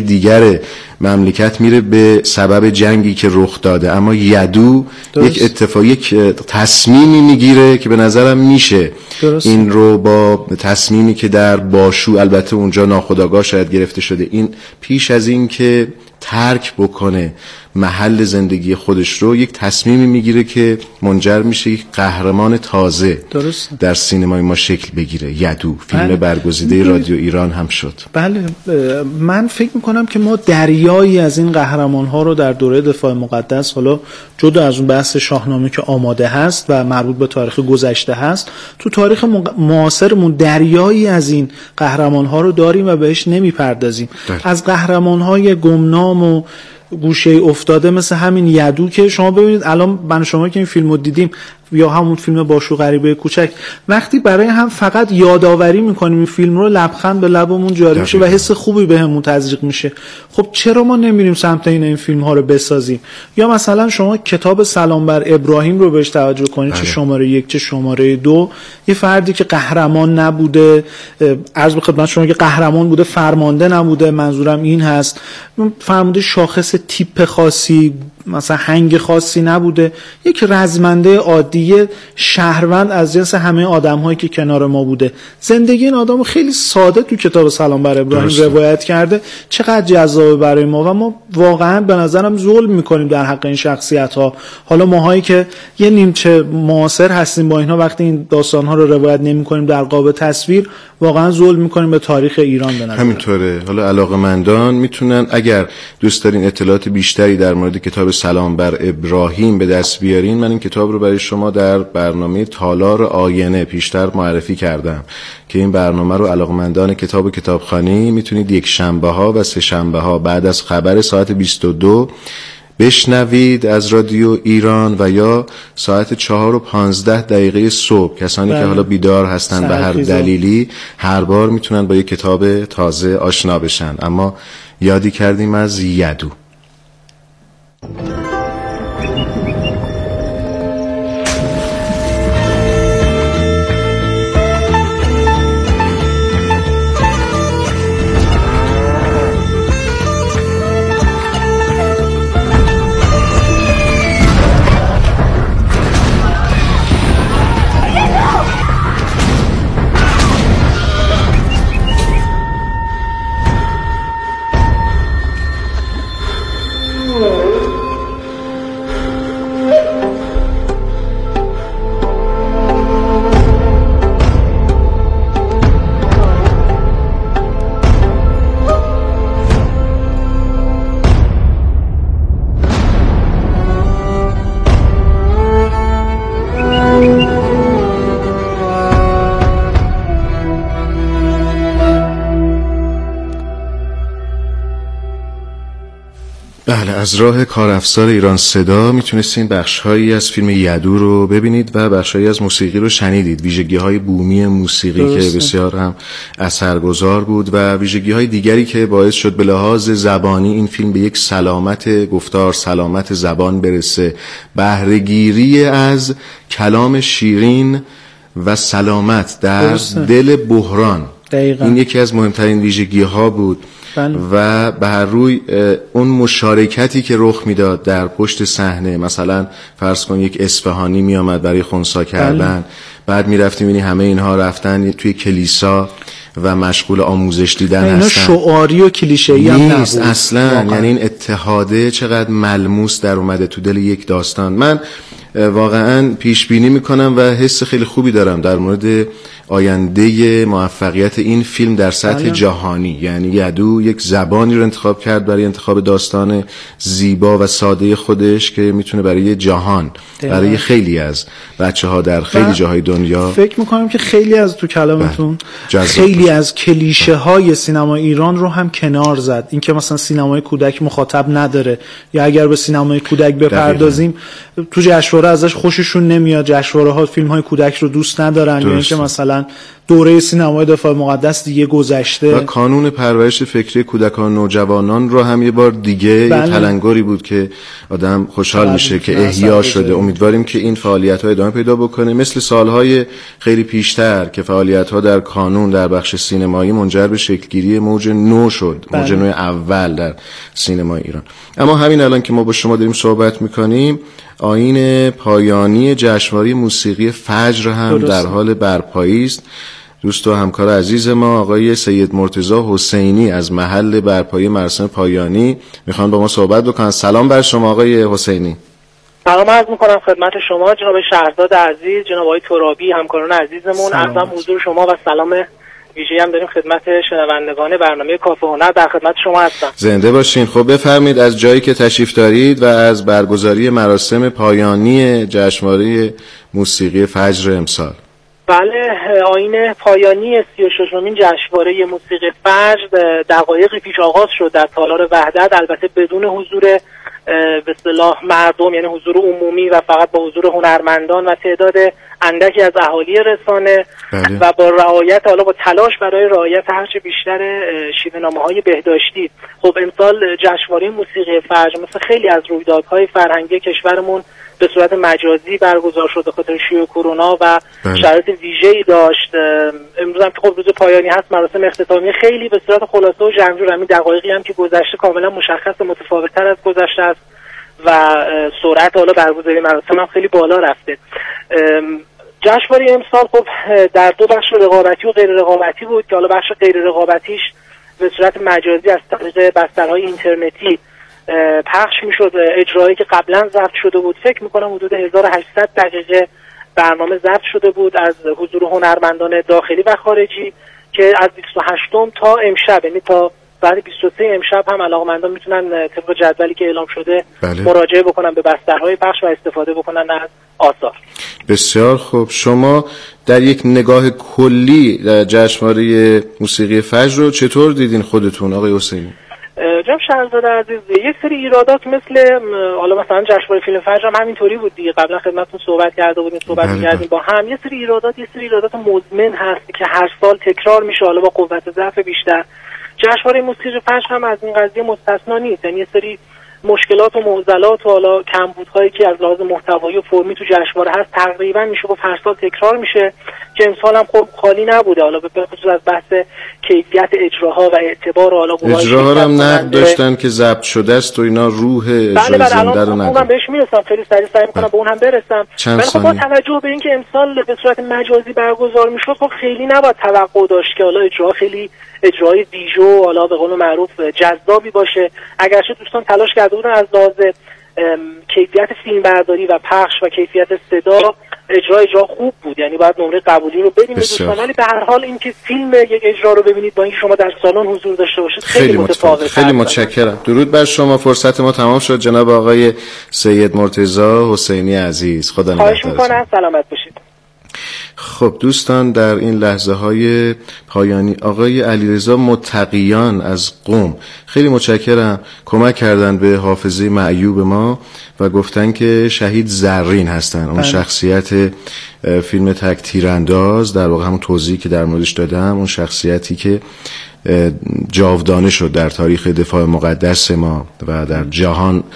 دیگر مملکت میره به سبب جنگی که رخ داده، اما یدو یک یک تصمیمی میگیره که به نظرم میشه این رو با تصمیمی که در باشو، البته اونجا ناخودآگاه شاید گرفته شده، این پیش از این که ترک بکنه محل زندگی خودش رو، یک تصمیمی میگیره که منجر میشه یک قهرمان تازه در سینمای ما شکل بگیره. یدو فیلم برگزیده رادیو ایران هم شد. بله، من فکر میکنم که ما دریایی از این قهرمان ها رو در دوره دفاع مقدس، حالا جدا از اون بحث شاهنامه که آماده هست و مربوط به تاریخ گذشته هست، تو تاریخ معاصرمون دریایی از این قهرمان ها رو داریم و بهش نمیپردازیم. از قهرمان های گمنام و گوشه افتاده مثل همین یدو که شما ببینید الان من شما که این فیلمو دیدیم، یا همون فیلم باشو غریبه کوچک، وقتی برای هم فقط یادآوری میکنیم این فیلم رو، لبخند به لبمون جاری میشه و حس خوبی بهمون تزریق میشه. خب چرا ما نمیریم سمت این فیلم ها رو بسازیم؟ یا مثلا شما کتاب سلام بر ابراهیم رو بهش توجه کنید، چه شماره 1 چه شماره 2، یه فردی که قهرمان نبوده، عرض به خدمت شما که قهرمان بوده، فرمانده نبوده، منظورم این هست، فرمانده شاخص تیپ خاصی مثلا هنگ خاصی نبوده، یک رزمنده عادی شهروند از جنس همه آدم‌هایی که کنار ما بوده. زندگی این آدمو خیلی ساده تو کتاب سلام بر ابراهیم روایت کرده، چقدر جذابه برای ما و ما واقعا به نظرم ظلم می‌کنیم در حق این شخصیت‌ها. حالا ماهایی که یه نیمچه معاصر هستیم با اینها، وقتی این داستان‌ها رو روایت نمی‌کنیم در قاب تصویر، واقعا ظلم می‌کنیم به تاریخ ایران. به نظر همینطوره. حالا علاقه‌مندان میتونن اگر دوست دارین اطلاعات بیشتری در مورد کتاب سلام بر ابراهیم به دست بیارین، من این کتاب رو برای شما در برنامه تالار آینه پیشتر معرفی کردم که این برنامه رو علاقمندان کتاب و کتابخوانی میتونید یک شنبه ها و سه شنبه ها بعد از خبر ساعت 22 بشنوید از رادیو ایران و یا ساعت 4:15 صبح. کسانی که حالا بیدار هستن به هر دلیلی هر بار میتونن با یک کتاب تازه آشنا بشن. اما یادی کردیم از یدو. بله، از راه کارافزار ایران صدا میتونستین بخش‌هایی از فیلم یدو رو ببینید و بخش‌هایی از موسیقی رو شنیدید. ویژگی‌های بومی موسیقی که بسیار هم اثرگذار بود و ویژگی‌های دیگری که باعث شد به لحاظ زبانی این فیلم به یک سلامت گفتار، سلامت زبان برسه. بهره‌گیری از کلام شیرین و سلامت در دل بحران، این یکی از مهمترین ویژگی‌ها بود. و به هر روی اون مشارکتی که رخ میداد در پشت صحنه، مثلا فرض کن یک اصفهانی می آمد برای خنثی کردن، بعد می رفتیم اینی همه اینها رفتن توی کلیسا و مشغول آموزش دیدن هستن. اینا شعاری و کلیشه‌ای هم نیست اصلا. یعنی این اتحاده چقدر ملموس در اومده تو دل یک داستان. من واقعا پیش بینی میکنم و حس خیلی خوبی دارم در مورد آینده موفقیت این فیلم در سطح جهانی. یعنی یدو یک زبانی رو انتخاب کرد برای انتخاب داستان زیبا و ساده خودش که میتونه برای جهان، برای خیلی از بچه‌ها در خیلی جاهای دنیا. فکر میکنم که خیلی از تو کلامتون خیلی از کلیشه های سینما ایران رو هم کنار زد. این که مثلا سینمای کودک مخاطب نداره، یا اگر به سینمای کودک بپردازیم تو جشنواره ازش خوششون نمیاد، جشنواره ها فیلم های کودک رو دوست ندارن، یا اینکه مثلا دوره سینمای دفاع مقدس دیگه گذشته و کانون پرورش فکری کودکان و نوجوانان رو هم یه بار دیگه یه تلنگری بود که آدم خوشحال میشه که احیا شده. امیدواریم که این فعالیت‌ها ادامه پیدا بکنه مثل سالهای خیلی پیشتر که فعالیت‌ها در کانون در بخش سینمایی منجر به شکلگیری موج نو شد، موج نو اول در سینمای ایران. اما همین الان که ما با شما داریم صحبت میکنیم آیین پایانی جشنواره موسیقی فجر هم در حال برپایی است. دوست و همکار عزیز ما آقای سید مرتضی حسینی از محل برپایی مراسم پایانی میخوان با ما صحبت بکنن. سلام بر شما آقای حسینی. سلام عرض میکنم خدمت شما جناب شهرزاد عزیز، جناب آقای ترابی، همکاران عزیزمون. عرضم حضور شما و سلام ویژه‌ای هم داریم خدمت شنوندگان برنامه کافه هنر. در خدمت شما هستم. زنده باشین. خب بفرمایید از جایی که تشریف دارید و از برگزاری مراسم پایانی جشنواره موسیقی فجر امسال. بله، آیین پایانی 36مین جشنواره موسیقی فجر دقایقی پیش آغاز شد در تالار وحدت، البته بدون حضور به اصطلاح مردم، یعنی حضور عمومی و فقط با حضور هنرمندان و تعداد اندکی از اهالی رسانه. بله. و با رعایت، حالا با تلاش برای رعایت هرچه بیشتر شیوه‌نامه‌های بهداشتی. خب امسال جشنواره موسیقی فجر مثل خیلی از رویدادهای فرهنگی کشورمون به صورت مجازی برگزار شد به خاطر شیوع کرونا و شرایط ویژه‌ای داشت. امروز هم که خب روز پایانی هست، مراسم اختتامی خیلی به صورت خلاصه و جمع‌جور، همین دقایقی هم که گذشته کاملا مشخص متفاوت‌تر از گذشته است و سرعت حالا برگزاری مراسم هم خیلی بالا رفته. جشنواره امسال خب در دو بخش رقابتی و غیر رقابتی بود که حالا بخش غیر رقابتیش به صورت مجازی از طریق بسترهای اینترنتی پخش میشد. اجرایی که قبلا ضبط شده بود، فکر میکنم حدود 1800 دقیقه برنامه ضبط شده بود از حضور هنرمندان داخلی و خارجی که از 28م تا امشب، یعنی تا بعد 23 امشب هم علاقمندان میتونن طبق جدولی که اعلام شده مراجعه بکنن به بسترهای پخش و استفاده بکنن از آثار. بسیار خوب. شما در یک نگاه کلی در جشنواره موسیقی فجر رو چطور دیدین خودتون آقای حسینی؟ جناب شهرزاد عزیز، یک سری ایرادات مثل حالا مثلا جشنواره فیلم فجر هم همینطوری بود دیگه، قبلا خدمتتون صحبت کرده بودیم، صحبت می‌کردیم با هم. یه سری ایرادات مزمن هست که هر سال تکرار میشه، حالا با قوت ضعف بیشتر. جشنواره موسیقی فجر هم از این قضیه مستثنا نیست، یعنی یه سری مشکلات و معضلات و حالا کمبودهایی که از لحاظ محتوایی و فرمی تو جشنواره هست تقریبا میشه گفت هر سال تکرار میشه که امسال هم خب خالی نبوده، حالا به خصوص از بحث کیفیت اجراها و اعتبار و حالا اجراها هم نقد داشتن که ضبط شده است و اینا روح اجرای زنده رو نداره. من بهش میرسم، خیلی سریع میکنم به اون هم برسم. ولی خب با توجه به اینکه امسال به صورت مجازی برگزار میشد، خب خیلی نباید توقع داشت که حالا اجرا خیلی اجرای ویژو، حالا به قول معروف جذابی باشه. اگرچه دوستان تلاش کرده بودن از لحاظ کیفیت فیلمبرداری و پخش و کیفیت صدا اجرا خوب بود، یعنی باید نمره قبولی رو بدیم دوستان، ولی به هر حال اینکه فیلم یک اجرا رو ببینید با اینکه شما در سالن حضور داشته باشید خیلی متفاوته. خیلی متشکرم. درود بر شما. فرصت ما تمام شد جناب آقای سید مرتضی حسینی عزیز. خدا نگهدار. خواهش می‌کنم، سلامت باشید. خب دوستان، در این لحظه های پایانی آقای علیرضا متقیان از قم خیلی متشکرم، کمک کردن به حافظه معیوب ما و گفتن که شهید زرین هستن. اون شخصیت فیلم تک تیرانداز، در واقع همون توضیحی که در موردش دادم، اون شخصیتی که جاودانه شد در تاریخ دفاع مقدس ما و در جهان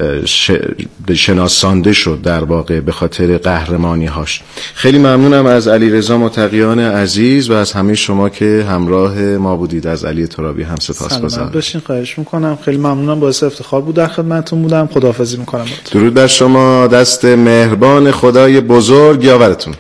شناسانده شد در واقع به خاطر قهرمانی هاش. خیلی ممنونم از علیرضا متقیان عزیز و از همه شما که همراه ما بودید. از علی ترابی هم سپاسگزارم. سلامت باشین. خواهش میکنم. خیلی ممنونم، باعث افتخار بود در خدمتتون بودم. خداحافظی میکنم. درود بر شما. دست مهربان خدای بزرگ یاورتون.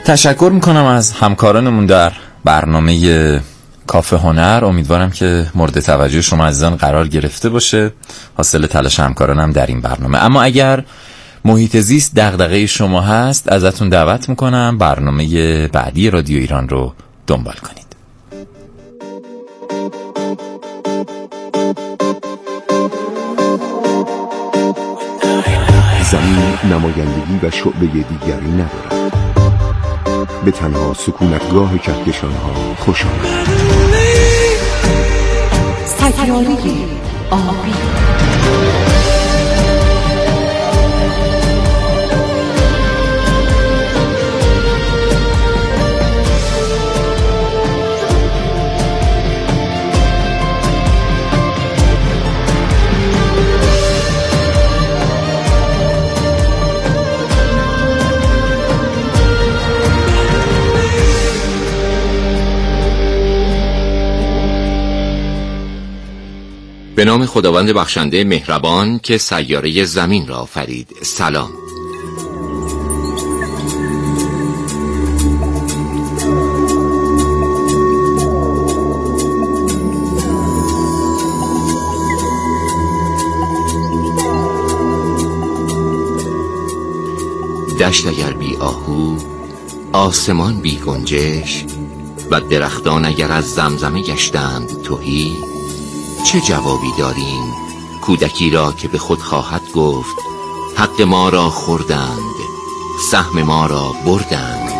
تشکر میکنم از همکارانمون در برنامه کافه هنر. امیدوارم که مورد توجه شما عزیزان قرار گرفته باشه، حاصل تلاش همکارانم در این برنامه. اما اگر محیط زیست دغدغه شما هست، ازتون دعوت میکنم برنامه بعدی رادیو ایران رو دنبال کنید. زمین نمایندگی و شعبه دیگری ندارد، به تنها سکونتگاه کهکشان‌ها خوش آمد. سیاره آبی. به نام خداوند بخشنده مهربان که سیاره زمین را آفرید. سلام. دشت اگر بی آهو، آسمان بی گنجش و درختان اگر از زمزمه گشتند تهی، چه جوابی داریم کودکی را که به خود خواهد گفت حق ما را خوردند، سهم ما را بردند.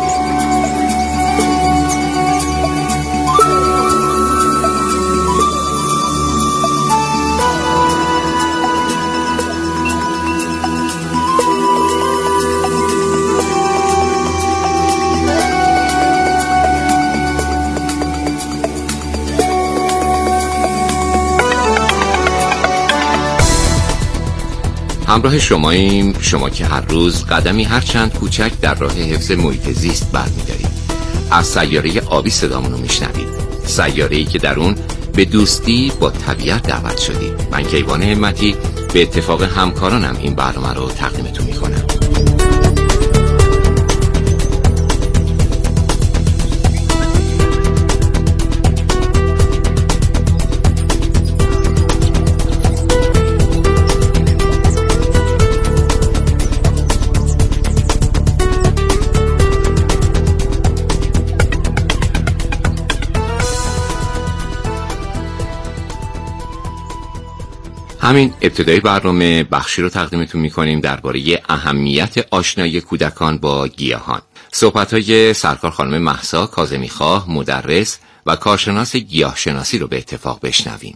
همراه شماییم، شما که هر روز قدمی هر چند کوچک در راه حفظ محیط زیست برمی‌دارید. از سیاره آبی صدامونو میشنوید، سیاره‌ای که در اون به دوستی با طبیعت دعوت شدید. من کیوان همتی به اتفاق همکارانم این برنامه رو تقدیمتون میکنم. همین ابتدای برنامه بخشی رو تقدیمتون میکنیم درباره اهمیت آشنایی کودکان با گیاهان. صحبت‌های سرکار خانم مهسا کاظمی‌خواه، مدرس و کارشناس گیاهشناسی رو به اتفاق بشنویم.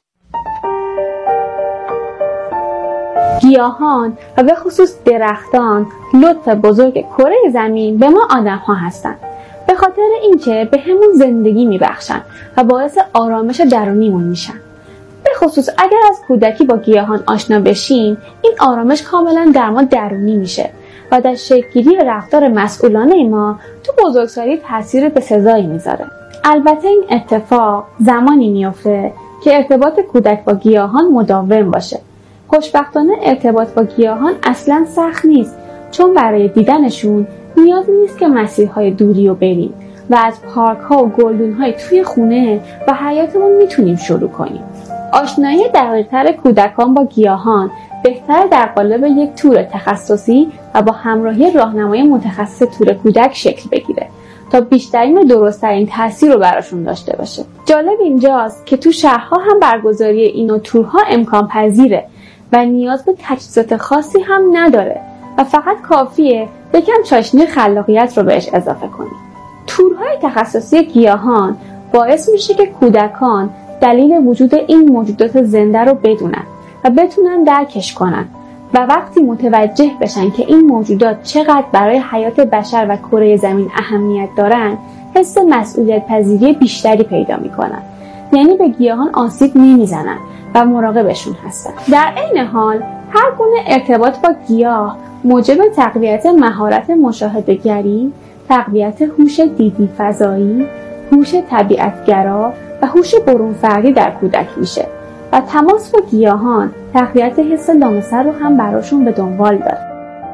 گیاهان و به خصوص درختان لطف بزرگ کره زمین به ما آدم‌ها هستند، به خاطر اینکه به همون زندگی میبخشن و باعث آرامش درونیمون میشن. به خصوص اگر از کودکی با گیاهان آشنا بشیم، این آرامش کاملا در ما درونی میشه و در شکل‌گیری رفتار مسئولانه ما تو بزرگسالی تاثیر بسزایی میذاره. البته این اتفاق زمانی میفته که ارتباط کودک با گیاهان مداوم باشه. خوشبختانه ارتباط با گیاهان اصلا سخت نیست، چون برای دیدنشون نیازی نیست که مسیرهای دوری رو بریم و از پارک‌ها و گلدون‌های توی خونه و حیاتمون میتونیم شروع کنیم. آشنایی دقیق‌تر کودکان با گیاهان بهتر در قالب یک تور تخصصی و با همراهی راهنمای متخصص تور کودک شکل بگیره تا بیشترین و درست‌ترین تاثیر رو براشون داشته باشه. جالب اینجاست که تو شهرها هم برگزاری این نوع تورها امکان پذیره و نیاز به تجهیزات خاصی هم نداره و فقط کافیه یکم چاشنی خلاقیت رو بهش اضافه کنیم. تورهای تخصصی گیاهان باعث میشه که کودکان دلیل وجود این موجودات زنده رو بدونن و بتونن درکش کنن و وقتی متوجه بشن که این موجودات چقدر برای حیات بشر و کره زمین اهمیت دارن، حس مسئولیت پذیری بیشتری پیدا میکنن. یعنی به گیاهان آسیب نمیزنن و مراقبشون هستن. در عین حال هر گونه ارتباط با گیاه موجب تقویت مهارت مشاهده‌گری، تقویت هوش دیدی فضایی، هوش طبیعتگرا و هوش برون‌فردی در کودک میشه و تماس با گیاهان تقویت حس لامسه رو هم براشون به دنبال داره.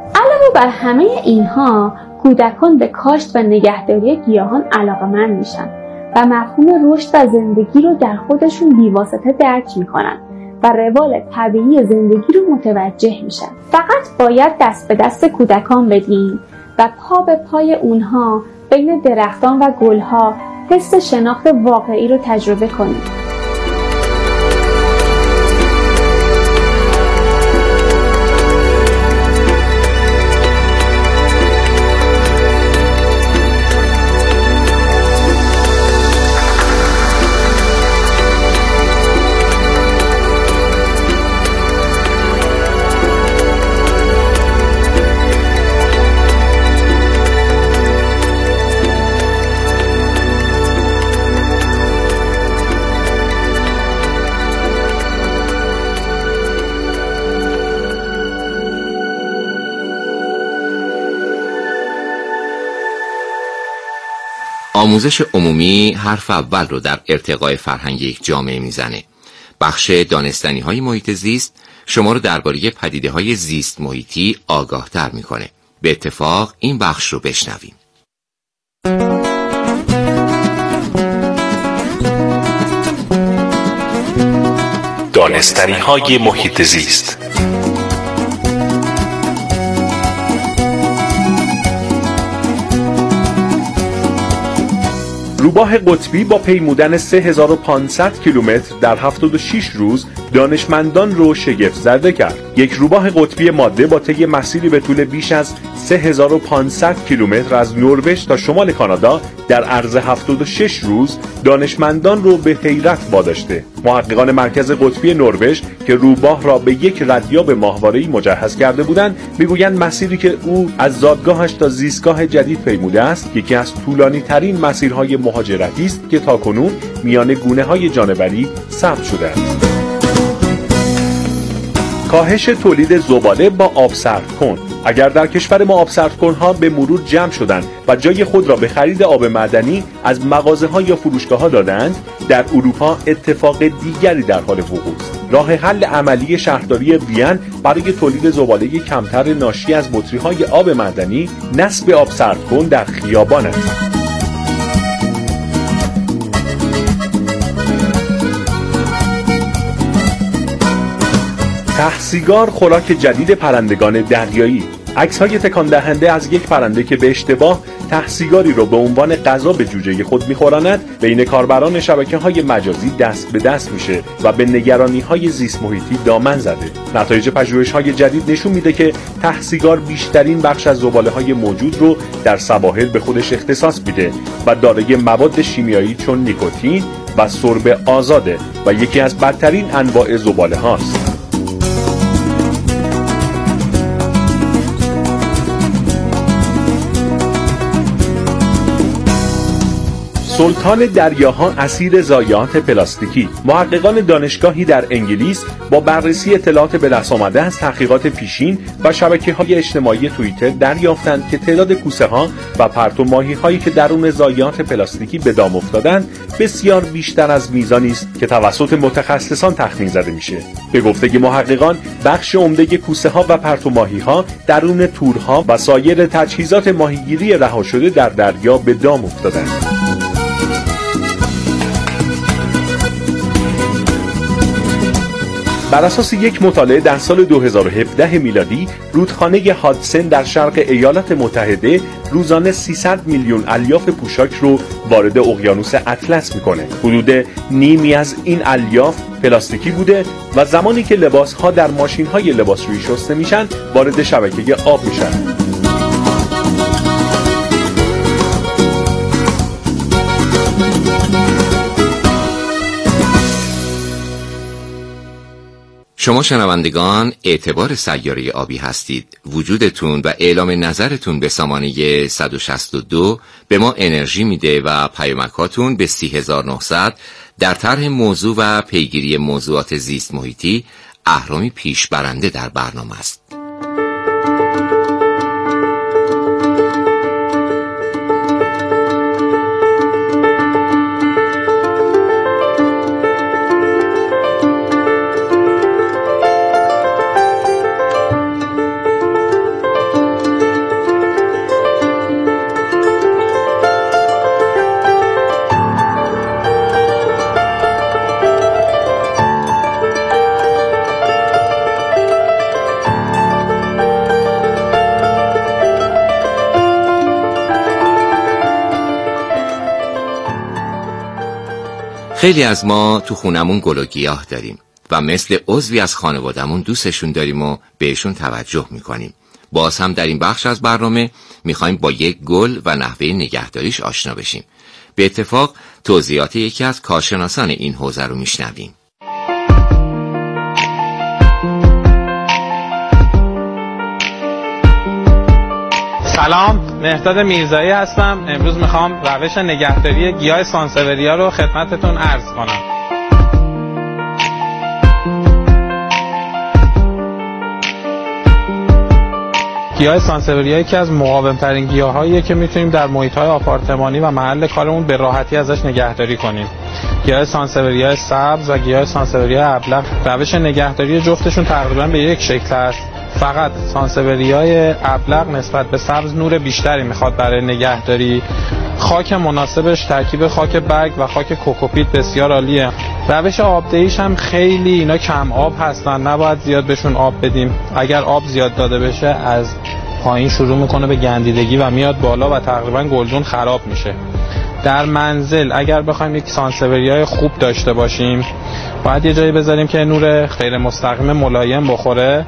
علاوه بر همه اینها، کودکان به کاشت و نگهداری گیاهان علاقه‌مند میشن و مفهوم رشد و زندگی رو در خودشون بی‌واسطه درک میکنن و روال طبیعی زندگی رو متوجه میشن. فقط باید دست به دست کودکان بدیم و پا به پای اونها بین درختان و گلها حس شناخت واقعی رو تجربه کنیم. آموزش عمومی حرف اول رو در ارتقای فرهنگ یک جامعه میزنه. بخش دانستنی‌های محیط زیست شما رو درباره پدیده‌های زیست محیطی آگاه‌تر میکنه. به اتفاق این بخش رو بشنویم. دانستنی‌های محیط زیست. روباه قطبی با پیمودن 3500 کیلومتر در 76 روز دانشمندان رو شگفت زده کرد. یک روباه قطبی ماده با طی مسیری به طول بیش از 3500 کیلومتر از نروژ تا شمال کانادا در عرض 76 روز دانشمندان رو به حیرت واداشته. محققان مرکز قطبی نروژ که روباه را به یک ردیاب ماهواره‌ای مجهز کرده بودند میگویند مسیری که او از زادگاهش تا زیستگاه جدید پیموده است یکی از طولانی ترین مسیرهای مهاجرتی است که تاکنون میان گونه‌های جانوری ثبت شده است. کاهش تولید زباله با آب سرد کن. اگر در کشور ما آب سرد کنها به مرور جمع شدند و جای خود را به خرید آب معدنی از مغازه‌ها یا فروشگاه‌ها دادند، در اروپا اتفاق دیگری در حال وقوع است. راه حل عملی شهرداری وین برای تولید زباله کمتر ناشی از بطری‌های آب معدنی نصب آب سرد کن در خیابان است. ته‌سیگار خوراک جدید پرندگان دریایی. عکس‌های تکان دهنده از یک پرنده که به اشتباه ته‌سیگاری رو به عنوان غذا به جوجه خود می‌خوراند بین کاربران شبکه‌های مجازی دست به دست میشه و به نگرانی‌های زیست محیطی دامن زده. نتایج پژوهش‌های جدید نشون میده که ته‌سیگار بیشترین بخش از زباله‌های موجود رو در سواحل به خودش اختصاص میده و دارای مواد شیمیایی چون نیکوتین و سرب آزاده و یکی از بدترین انواع زباله‌هاست. سلطان دریاها اسیر ضایعات پلاستیکی. محققان دانشگاهی در انگلیس با بررسی اطلاعات به دست آمده از تحقیقات پیشین و شبکه‌های اجتماعی توییتر دریافتند که تعداد کوسه‌ها و پرتو ماهی‌هایی که درون ضایعات پلاستیکی به دام افتادند بسیار بیشتر از میزانی است که توسط متخصصان تخمین زده میشه. به گفته محققان بخش عمده کوسه‌ها و پرتو ماهی‌ها درون تورها و سایر تجهیزات ماهیگیری رها شده در دریا به دام افتادند. بر اساس یک مطالعه در سال 2017 میلادی رودخانه هادسن در شرق ایالات متحده روزانه 300 میلیون الیاف پوشاک رو وارد اقیانوس اطلس میکنه. حدود نیمی از این الیاف پلاستیکی بوده و زمانی که لباس‌ها در ماشین‌های لباسشویی شسته میشن وارد شبکه آب میشن. شما شنوندگان اعتبار سیاره آبی هستید. وجودتون و اعلام نظرتون به سامانه 162 به ما انرژی میده و پیامکاتون به 30900 در طرح موضوع و پیگیری موضوعات زیست محیطی اهرامی پیش برنده در برنامه است. خیلی از ما تو خونمون گل و گیاه داریم و مثل عضوی از خانوادمون دوستشون داریم و بهشون توجه میکنیم. باز هم در این بخش از برنامه میخوایم با یک گل و نحوه نگهداریش آشنا بشیم. به اتفاق توضیحات یکی از کارشناسان این حوزه رو میشنویم. سلام، مهرداد میرزایی هستم. امروز میخوام روش نگهداری گیاه سانسوریا رو خدمتتون عرض کنم. گیاه سانسوریا یکی از مقاوم‌ترین گیاهاییه که میتونیم در محیط‌های آپارتمانی و محل کارمون به راحتی ازش نگهداری کنیم. گیاه سانسوریا سبز و گیاه سانسوریا ابلق، روش نگهداری جفتشون تقریبا به یک شکل است. فقط سانسوریای ابلق نسبت به سبز نور بیشتری میخواد برای نگهداری. خاک مناسبش ترکیب خاک برگ و خاک کوکوپیت بسیار عالیه. روش آبدهیش هم خیلی اینا کم آب هستن، نباید زیاد بهشون آب بدیم. اگر آب زیاد داده بشه از پایین شروع میکنه به گندیدگی و میاد بالا و تقریبا گلدون خراب میشه. در منزل اگر بخوایم یک سانسوریای خوب داشته باشیم باید یه جایی بذاریم که نور غیر مستقیم ملایم بخوره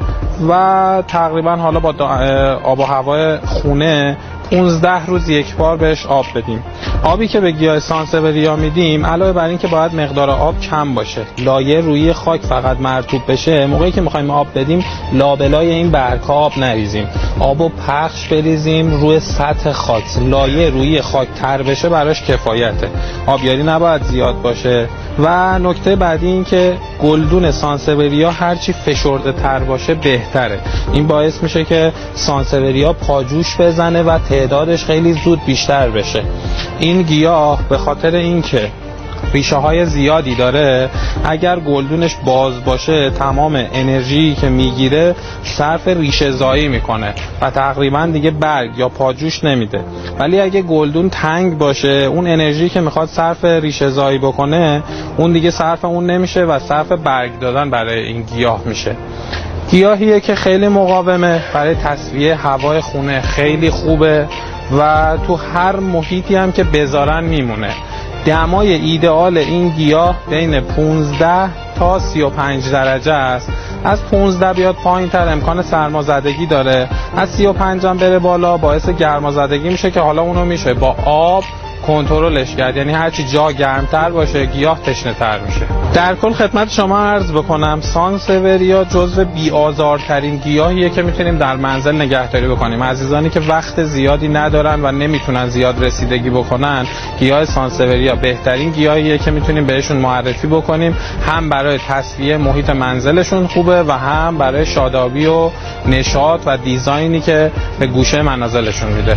و تقریبا حالا با آب و هوای خونه 15 روز یک بار بهش آب بدیم. آبی که به گیاه سانسوریا میدیم علاوه بر این که باید مقدار آب کم باشه، لایه روی خاک فقط مرطوب بشه. موقعی که میخوایم آب بدیم لابلای این برگ‌ها آب نریزیم، آبو پخش بریزیم روی سطح خاک. لایه روی خاک تر بشه براش کفایته. آبیاری نباید زیاد باشه. و نکته بعدی این که گلدون سانسوریا هرچی فشرده تر باشه بهتره. این باعث میشه که سانسوریا پاجوش بزنه و تعدادش خیلی زود بیشتر بشه. این گیاه به خاطر اینکه ریشه های زیادی داره، اگر گلدونش باز باشه تمام انرژی که میگیره صرف ریشه زایی میکنه و تقریبا دیگه برگ یا پاجوش نمیده. ولی اگه گلدون تنگ باشه اون انرژی که میخواد صرف ریشه زایی بکنه اون دیگه صرف اون نمیشه و صرف برگ دادن برای این گیاه میشه. گیاهیه که خیلی مقاومه، برای تصفیه هوای خونه خیلی خوبه و تو هر محیطی هم که بذارن میمونه. دمای ایدئال این گیاه بین 15 تا 35 درجه است. از 15 بیاد پایین تر امکان سرمازدگی داره، از 35 هم بره بالا باعث گرمازدگی میشه که حالا اونو میشه با آب کنترلش کرد. یعنی هرچی جا گرمتر باشه گیاه تشنه تر میشه. در کل خدمت شما عرض بکنم سانسوریا جزو بی‌آزارترین گیاهیه که میتونیم در منزل نگهداری بکنیم. عزیزانی که وقت زیادی ندارن و نمیتونن زیاد رسیدگی بکنن، گیاه سانسوریا بهترین گیاهیه که میتونیم بهشون معرفی بکنیم. هم برای تصفیه محیط منزلشون خوبه و هم برای شادابی و نشاط و دیزاینی که به گوشه منازلشون میده.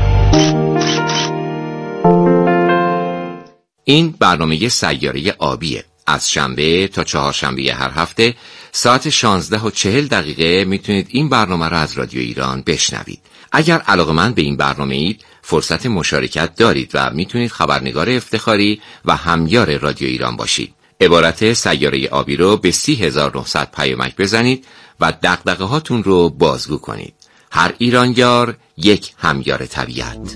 این برنامه سیاره آبیه. از شنبه تا چهارشنبه هر هفته ساعت 16:40 میتونید این برنامه را از رادیو ایران بشنوید. اگر علاقه‌مند به این برنامه اید فرصت مشارکت دارید و میتونید خبرنگار افتخاری و همیار رادیو ایران باشید. عبارت سیاره آبی رو به 30900 پیامک بزنید و دغدغه هاتون رو بازگو کنید. هر ایرانیار یک همیار طبیعت.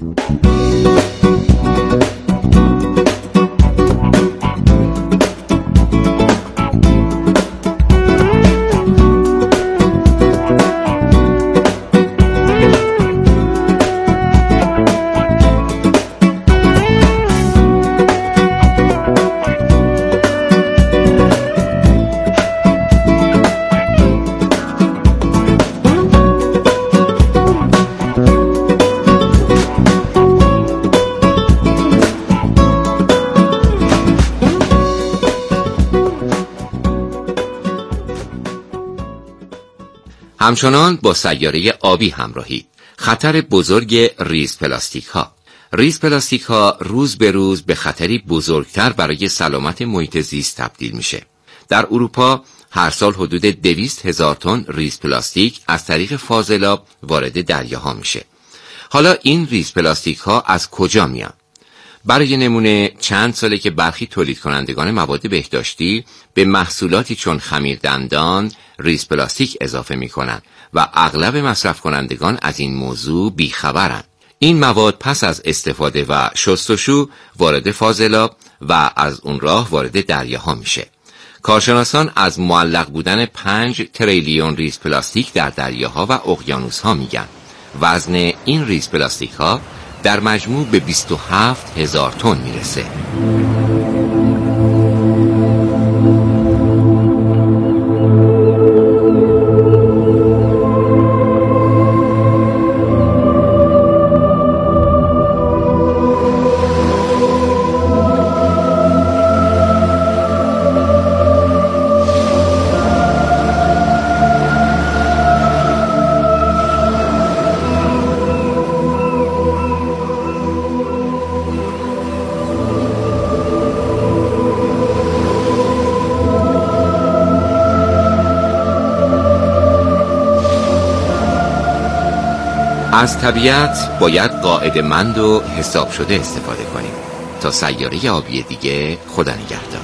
همچنان با سیاره آبی همراهید. خطر بزرگ ریز پلاستیک ها. ریز پلاستیک ها روز به روز به خطری بزرگتر برای سلامت محیط زیست تبدیل میشه. در اروپا هر سال حدود 200,000 تن ریز پلاستیک از طریق فاضلاب وارد دریاها میشه. حالا این ریز پلاستیک ها از کجا میان؟ برای نمونه چند ساله که برخی تولید کنندگان مواد بهداشتی به محصولاتی چون خمیر دندان ریز پلاستیک اضافه میکنن و اغلب مصرف کنندگان از این موضوع بیخبرن. این مواد پس از استفاده و شستشو وارد فاضلاب و از اون راه وارد دریاها میشه. کارشناسان از معلق بودن 5 تریلیون ریز پلاستیک در دریاها و اقیانوس‌ها میگن. وزن این ریز پلاستیک‌ها در مجموع به 27,000 تن میرسه. از طبیعت باید قاعده‌مند و حساب شده استفاده کنیم. تا سیاره آبی دیگه، خدا نگهدار.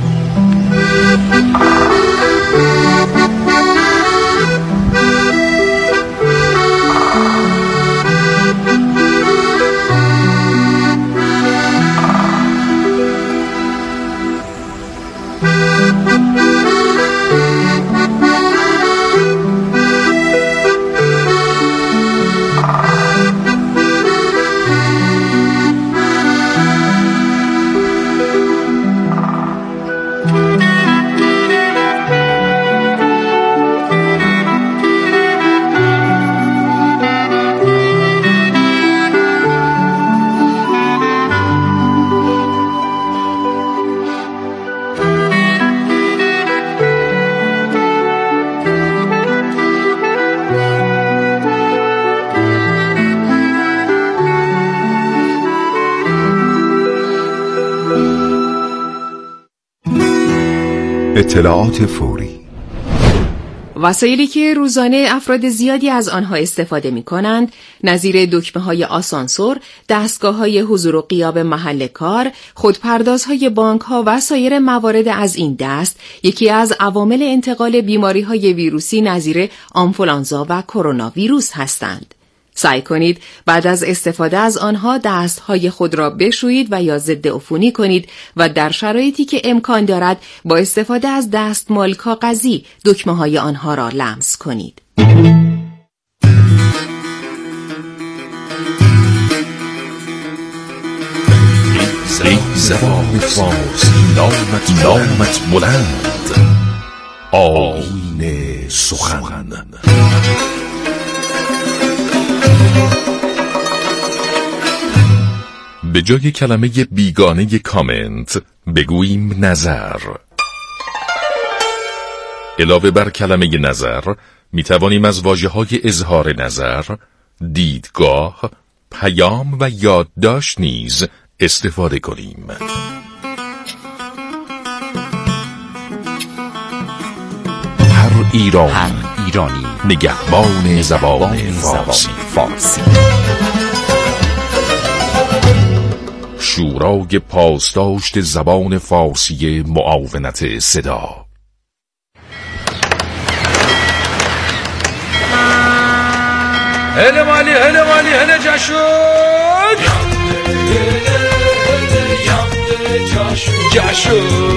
اطلاعات فوری. وسایلی که روزانه افراد زیادی از آنها استفاده می کنند، نظیر دکمه‌های آسانسور، دستگاه‌های حضور و غیاب محل کار، خودپردازهای بانک‌ها و سایر موارد از این دست، یکی از عوامل انتقال بیماری‌های ویروسی نظیر آنفولانزا و کرونا ویروس هستند. سعی کنید بعد از استفاده از آنها دستهای خود را بشویید و یا ضد عفونی کنید و در شرایطی که امکان دارد با استفاده از دستمال کاغذی دکمه‌های آنها را لمس کنید. زبان فارسی نامت بلند، آیین سخن. به جای کلمه بیگانه کامنت بگوییم نظر. علاوه بر کلمه نظر می توانیم از واژه‌های اظهار نظر، دیدگاه، پیام و یادداشت نیز استفاده کنیم. هر ایرانی نگهبان زبان فارسی. شورای پاسداشت زبان فارسی معاونت صدا. هله مالی هله جشون جشون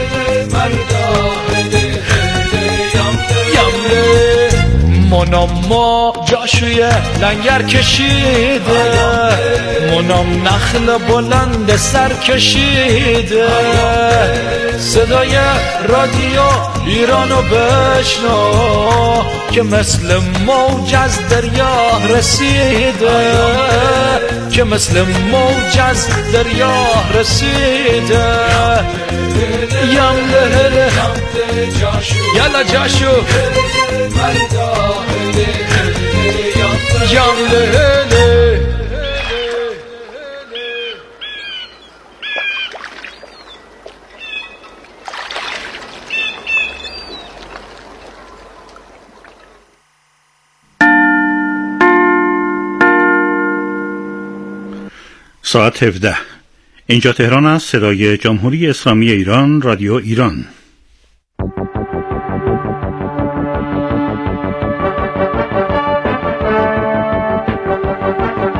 منام جاشوی لنگر کشیده، منام نخل بلند سر کشیده، صدای رادیو ایرانو بشنو که مثل موج از دریا رسیده، که مثل موج از دریا رسیده. یم لهله یلا جاشو یم لهله. ساعت 17. اینجا تهران است. صدای جمهوری اسلامی ایران، رادیو ایران.